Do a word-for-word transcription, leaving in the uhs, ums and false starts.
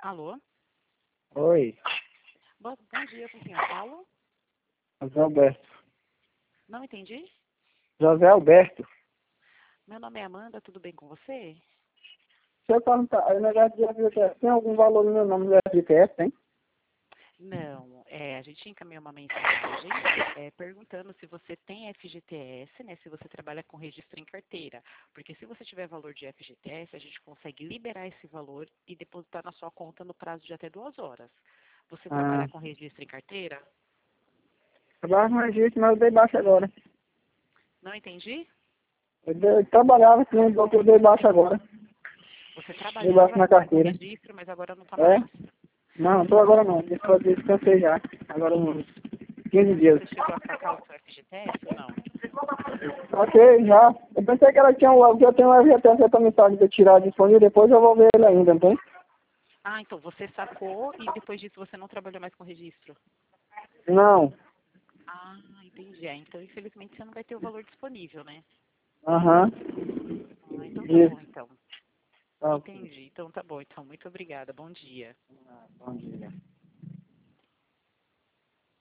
Alô? Oi, Bo- Bom dia, com quem eu falo? José Alberto. Não entendi. José Alberto. Meu nome é Amanda, tudo bem com você? Se eu perguntar, aí o negócio de F G T S, tem algum valor no meu nome do F G T S, tem? Não, é, a gente encaminhou uma mensagem é, perguntando se você tem F G T S, né, se você trabalha com registro em carteira. Porque se você tiver valor de F G T S, a gente consegue liberar esse valor e depositar na sua conta no prazo de até duas horas. Você Ah, trabalha com registro em carteira? trabalhava com registro, mas eu dei baixo agora. Não entendi? Eu, dei, eu trabalhava com o doutor, eu dei baixo agora. Você Dei baixo trabalhava na com, com carteira. registro, mas agora não está É? mais. Não, não tô agora não. Depois eu descansei já. Agora uns quinze Mas dias. você chegou a sacar o seu F G T S ou não? Ok, já. Eu pensei que ela tinha um, que eu tenho um F G T S essa mensagem de eu tirar disponível, depois eu vou ver ele ainda, não tem? Ah, então você sacou e depois disso você não trabalhou mais com registro. Não. Ah, entendi. É, então, infelizmente, você não vai ter o valor disponível, né? Aham. Ah, então tá bom, Isso. então. Tá, ok. Entendi. Então tá bom. Então, muito obrigada. Bom dia. Bom dia.